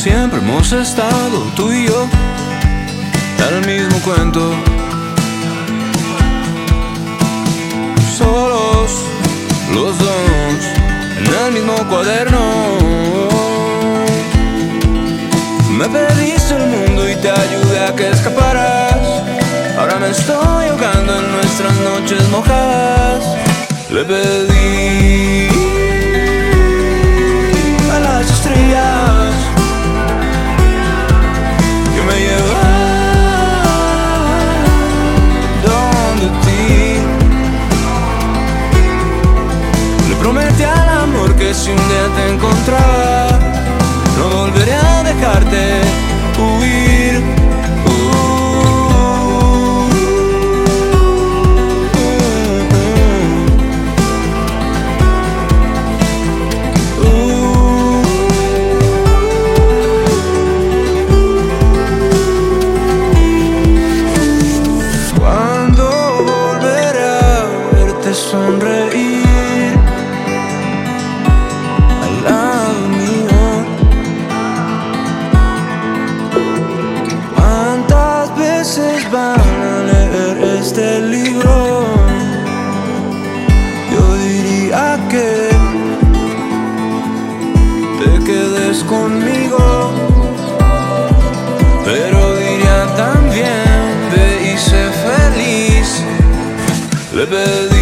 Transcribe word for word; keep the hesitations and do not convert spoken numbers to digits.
siempre hemos estado tú y yo, el mismo cuento, solos los dos en el mismo cuaderno. Me pediste el mundo y te ayudé a que escaparas. Ahora me estoy ahogando en nuestras noches mojadas. Le pedí a las estrellas que me llevaran donde ti. Le prometí al amor que si un día te encontraba, no volveré a dejarte huir. Uh, uh, uh, uh. Cuando volveré a verte sonreír al lado mío, ¿cuántas veces van a leer este libro? Yo diría que te quedes conmigo, pero diría también ve y sé feliz. Le pedí